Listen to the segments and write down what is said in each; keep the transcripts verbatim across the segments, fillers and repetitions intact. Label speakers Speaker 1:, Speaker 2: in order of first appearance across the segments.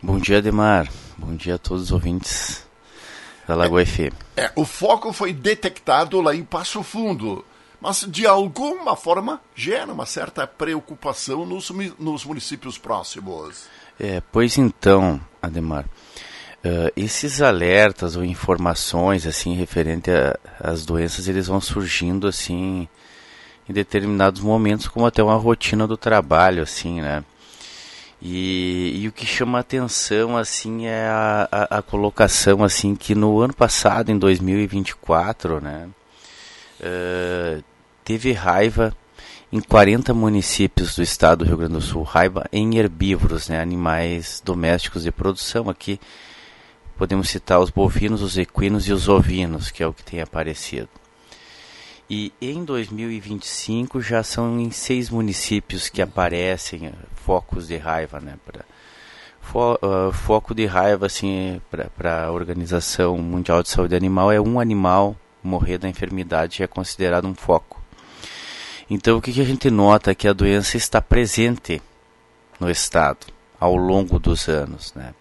Speaker 1: Bom dia, Ademar. Bom dia a todos os ouvintes da Lagoa
Speaker 2: é,
Speaker 1: F M.
Speaker 2: É, o foco foi detectado lá em Passo Fundo, mas de alguma forma gera uma certa preocupação nos, nos municípios próximos.
Speaker 1: É, pois então, Ademar, uh, esses alertas ou informações assim referente às doenças, eles vão surgindo assim em determinados momentos, como até uma rotina do trabalho, assim, né? E, e o que chama a atenção, assim, é a, a, a colocação, assim, que no ano passado, em dois mil e vinte e quatro, né, uh, teve raiva em quarenta municípios do estado do Rio Grande do Sul, raiva em herbívoros, né, animais domésticos de produção. Aqui podemos citar os bovinos, os equinos e os ovinos, que é o que tem aparecido. E em dois mil e vinte e cinco já são em seis municípios que aparecem focos de raiva, né? Pra, fo, uh, foco de raiva, assim, para a Organização Mundial de Saúde Animal, é um animal morrer da enfermidade, já é considerado um foco. Então o que, que a gente nota é que a doença está presente no estado ao longo dos anos, né?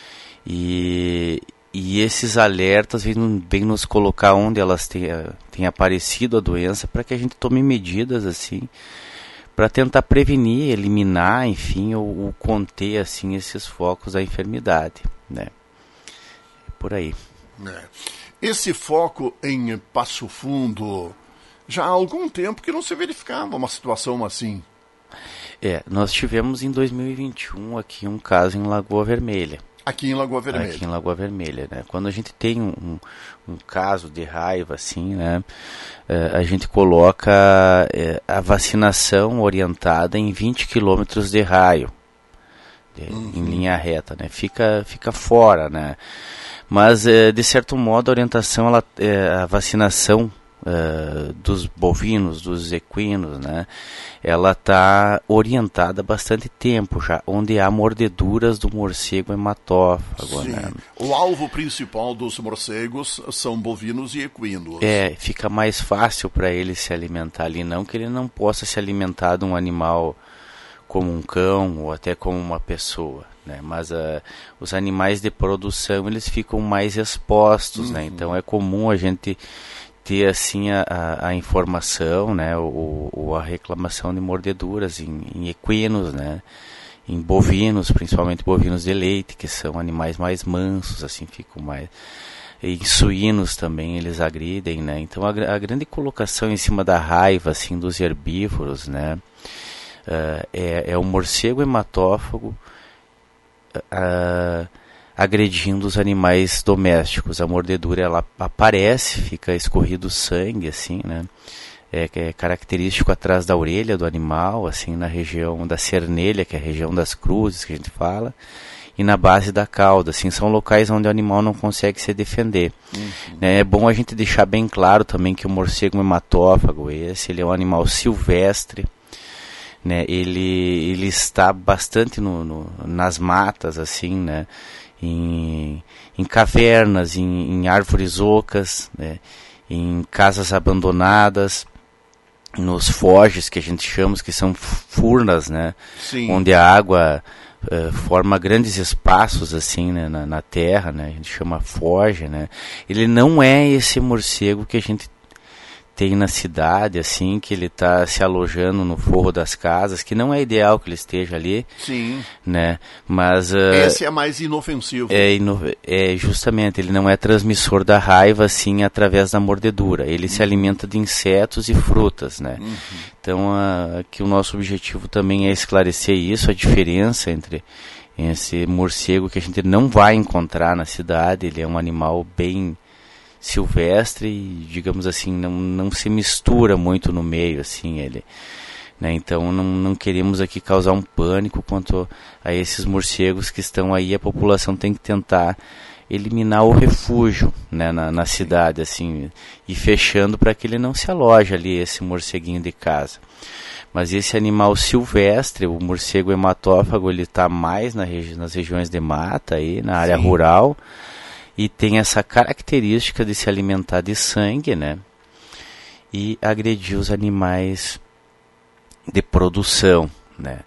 Speaker 1: E... E esses alertas vêm, vêm nos colocar onde elas têm, têm aparecido a doença, para que a gente tome medidas assim, para tentar prevenir, eliminar, enfim, ou, ou conter assim esses focos da enfermidade, né? É por aí.
Speaker 2: É. Esse foco em Passo Fundo, já há algum tempo que não se verificava uma situação assim.
Speaker 1: É, nós tivemos em dois mil e vinte e um aqui um caso em Lagoa Vermelha.
Speaker 2: Aqui em Lagoa Vermelha.
Speaker 1: Aqui em Lagoa Vermelha, né? Quando a gente tem um, um, um caso de raiva, assim, né? É, a gente coloca é, a vacinação orientada em vinte quilômetros de raio, de, uhum. em linha reta, né? Fica, fica fora, né? Mas, é, de certo modo, a orientação, ela, é, a vacinação Uh, dos bovinos, dos equinos, né? Ela está orientada há bastante tempo já, onde há mordeduras do morcego hematófago.
Speaker 2: Sim.
Speaker 1: Né?
Speaker 2: O alvo principal dos morcegos são bovinos e equinos.
Speaker 1: É, fica mais fácil para ele se alimentar ali, não que ele não possa se alimentar de um animal como um cão ou até como uma pessoa, né? Mas uh, os animais de produção, eles ficam mais expostos, uhum. né? Então é comum a gente ter assim a, a, a informação, né, ou, ou a reclamação de mordeduras em, em equinos, né, em bovinos, principalmente bovinos de leite, que são animais mais mansos, assim, ficam mais... Em suínos também eles agridem, né, então a, a grande colocação em cima da raiva, assim, dos herbívoros, né, uh, é, é o morcego hematófago, uh, agredindo os animais domésticos. A mordedura, ela aparece, fica escorrido sangue, assim, né? É, é característico atrás da orelha do animal, assim, na região da cernelha, que é a região das cruzes, que a gente fala, e na base da cauda, assim, são locais onde o animal não consegue se defender. Uhum. É bom a gente deixar bem claro também que o morcego hematófago, esse, ele é um animal silvestre, né? Ele, ele está bastante no, no, nas matas, assim, né? Em, em cavernas, em, em árvores ocas, né, em casas abandonadas, nos foges, que a gente chama, que são furnas, né, onde a água uh, forma grandes espaços assim, né, na, na terra, né, a gente chama foge, né. Ele não é esse morcego que a gente tem na cidade, assim, que ele está se alojando no forro das casas, que não é ideal que ele esteja ali.
Speaker 2: Sim.
Speaker 1: Né? Mas... Uh,
Speaker 2: esse é mais inofensivo.
Speaker 1: É, ino é, justamente, ele não é transmissor da raiva, assim, através da mordedura. Ele uhum. se alimenta de insetos e frutas, né? Uhum. Então, uh, aqui o nosso objetivo também é esclarecer isso, a diferença entre esse morcego que a gente não vai encontrar na cidade. Ele é um animal bem silvestre e, digamos assim, não, não se mistura muito no meio, assim, ele, né? Então não, não queremos aqui causar um pânico quanto a esses morcegos que estão aí. A população tem que tentar eliminar o refúgio, né, na, na cidade, assim, e fechando para que ele não se aloje ali, esse morceguinho de casa. Mas esse animal silvestre, o morcego hematófago, ele está mais na regi nas regiões de mata, aí, na área Sim. rural, e tem essa característica de se alimentar de sangue, né? E agredir os animais de produção, né?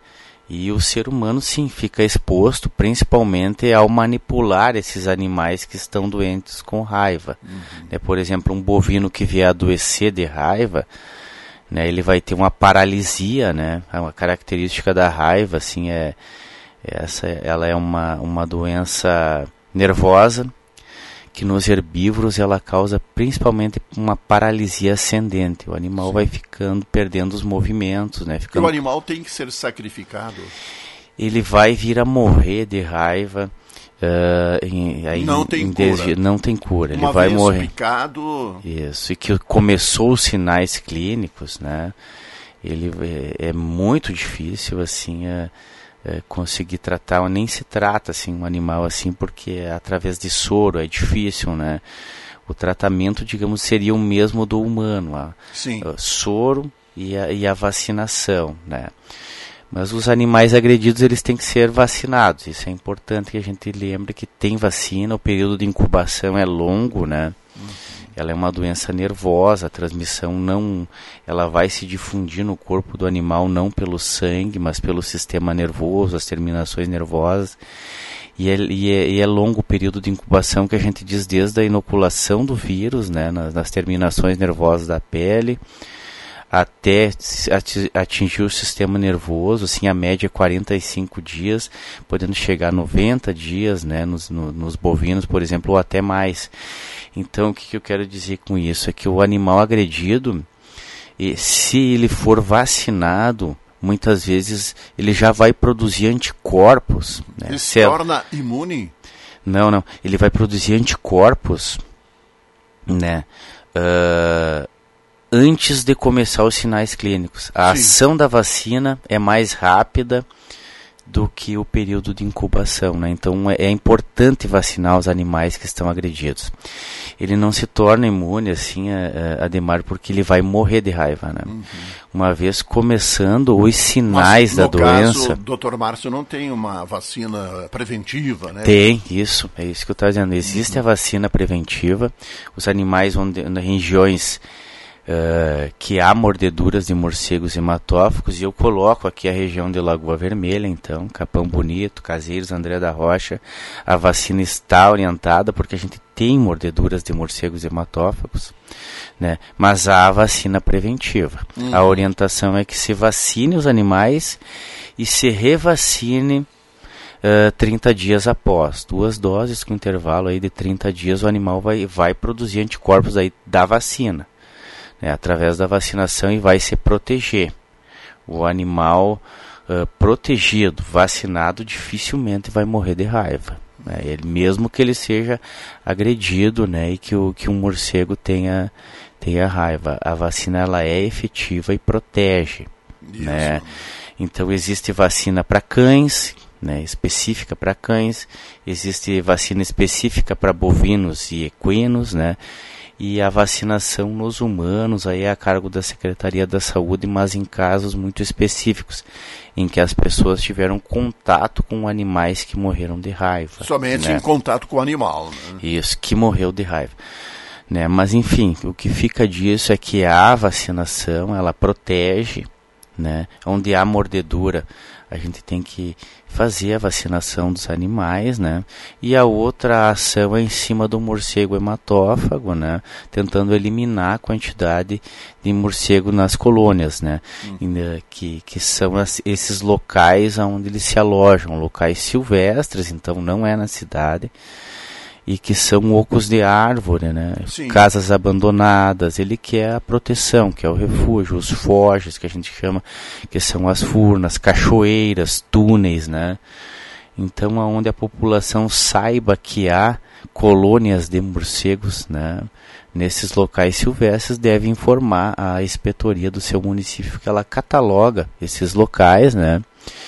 Speaker 1: E o ser humano, sim, fica exposto principalmente ao manipular esses animais que estão doentes com raiva. Uhum. Né, por exemplo, um bovino que vier adoecer de raiva, né, ele vai ter uma paralisia, né? Uma característica da raiva, assim, é, essa, ela é uma, uma doença nervosa, que nos herbívoros ela causa principalmente uma paralisia ascendente. O animal Sim. vai ficando, perdendo os movimentos, né? Ficando...
Speaker 2: E o animal tem que ser sacrificado?
Speaker 1: Ele vai vir a morrer de raiva. Uh, em, aí,
Speaker 2: não tem
Speaker 1: em
Speaker 2: cura.
Speaker 1: Desvi... Não tem cura.
Speaker 2: Uma
Speaker 1: ele vai
Speaker 2: vez
Speaker 1: morrer.
Speaker 2: Picado...
Speaker 1: Isso. E que começou os sinais clínicos, né? Ele é, é muito difícil, assim, é, é, conseguir tratar. Nem se trata, assim, um animal assim, porque é através de soro é difícil, né? O tratamento, digamos, seria o mesmo do humano, a,
Speaker 2: Sim.
Speaker 1: a soro e a, e a vacinação, né? Mas os animais agredidos, eles têm que ser vacinados. Isso é importante que a gente lembre que tem vacina, o período de incubação é longo, né? Uhum. Ela é uma doença nervosa, a transmissão não, ela vai se difundir no corpo do animal não pelo sangue, mas pelo sistema nervoso, as terminações nervosas. E é, e é, e é longo o período de incubação que a gente diz desde a inoculação do vírus, né, nas, nas terminações nervosas da pele, até atingir o sistema nervoso, assim, a média é quarenta e cinco dias, podendo chegar a noventa dias, né, nos, no, nos bovinos, por exemplo, ou até mais. Então, o que, que eu quero dizer com isso? É que o animal agredido, e, se ele for vacinado, muitas vezes ele já vai produzir anticorpos. Né?
Speaker 2: Ele se torna imune?
Speaker 1: Não, não. Ele vai produzir anticorpos, né? Uh, antes de começar os sinais clínicos. A Sim. ação da vacina é mais rápida do que o período de incubação, né? Então é, é importante vacinar os animais que estão agredidos. Ele não se torna imune, assim, a, a Ademar, porque ele vai morrer de raiva, né? Uhum. Uma vez começando os sinais Mas, da doença...
Speaker 2: Caso, doutor Márcio, não tem uma vacina preventiva, né?
Speaker 1: Tem, isso, é isso que eu estou dizendo. Existe uhum. a vacina preventiva. Os animais onde, em regiões... Uh, que há mordeduras de morcegos hematófagos, e eu coloco aqui a região de Lagoa Vermelha, então, Capão Bonito, Caseiros, André da Rocha, a vacina está orientada porque a gente tem mordeduras de morcegos hematófagos, né? Mas há a vacina preventiva. Uhum. A orientação é que se vacine os animais e se revacine uh, trinta dias após. Duas doses com intervalo aí de trinta dias, o animal vai, vai produzir anticorpos aí da vacina. É, através da vacinação, e vai se proteger. O animal uh, protegido, vacinado, dificilmente vai morrer de raiva. Né? Ele, mesmo que ele seja agredido, né, e que, o, que um morcego tenha, tenha raiva. A vacina ela é efetiva e protege. Né? Então existe vacina para cães, né, específica para cães. Existe vacina específica para bovinos e equinos, né? E a vacinação nos humanos aí é a cargo da Secretaria da Saúde, mas em casos muito específicos, em que as pessoas tiveram contato com animais que morreram de raiva.
Speaker 2: Somente
Speaker 1: né?
Speaker 2: em contato com o animal. Né?
Speaker 1: Isso, que morreu de raiva. Né? Mas enfim, o que fica disso é que a vacinação, ela protege, né? Onde há mordedura, a gente tem que fazer a vacinação dos animais, né? E a outra ação é em cima do morcego hematófago, né? Tentando eliminar a quantidade de morcego nas colônias, né? Hum. Que, que são as, esses locais onde eles se alojam, locais silvestres, então não é na cidade, e que são ocos de árvore, né? Sim. Casas abandonadas. Ele quer a proteção, que é o refúgio, os forges, que a gente chama, que são as furnas, cachoeiras, túneis, né? Então, aonde a população saiba que há colônias de morcegos, né, nesses locais silvestres, deve informar a inspetoria do seu município, que ela cataloga esses locais, né?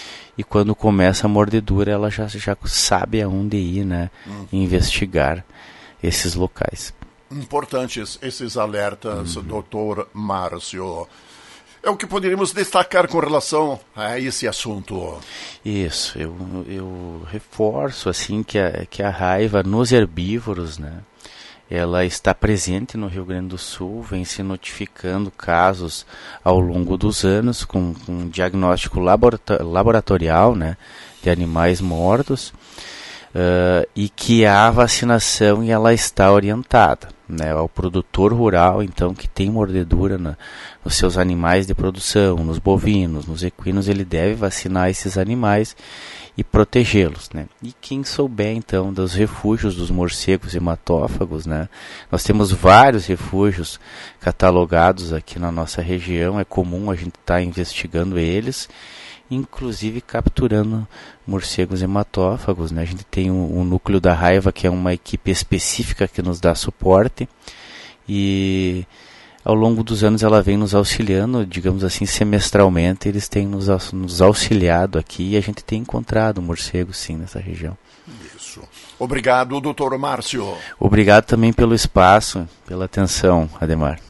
Speaker 1: E quando começa a mordedura, ela já, já sabe aonde ir, né? Uhum. Investigar esses locais.
Speaker 2: Importantes esses alertas, uhum. doutor Márcio. É o que poderíamos destacar com relação a esse assunto.
Speaker 1: Isso, eu, eu reforço assim que a, que a raiva nos herbívoros, né, ela está presente no Rio Grande do Sul, vem se notificando casos ao longo dos anos com, com um diagnóstico laboratorial, né, de animais mortos, uh, e que há vacinação e ela está orientada, né, ao produtor rural, então, que tem mordedura na, nos seus animais de produção, nos bovinos, nos equinos, ele deve vacinar esses animais e protegê-los, né? E quem souber, então, dos refúgios dos morcegos hematófagos, né? Nós temos vários refúgios catalogados aqui na nossa região, é comum a gente estar tá investigando eles, inclusive capturando morcegos hematófagos, né? A gente tem o, o Núcleo da Raiva, que é uma equipe específica que nos dá suporte, e ao longo dos anos ela vem nos auxiliando, digamos assim, semestralmente, eles têm nos, nos auxiliado aqui e a gente tem encontrado morcegos sim nessa região.
Speaker 2: Isso. Obrigado, doutor Márcio.
Speaker 1: Obrigado também pelo espaço, pela atenção, Ademar.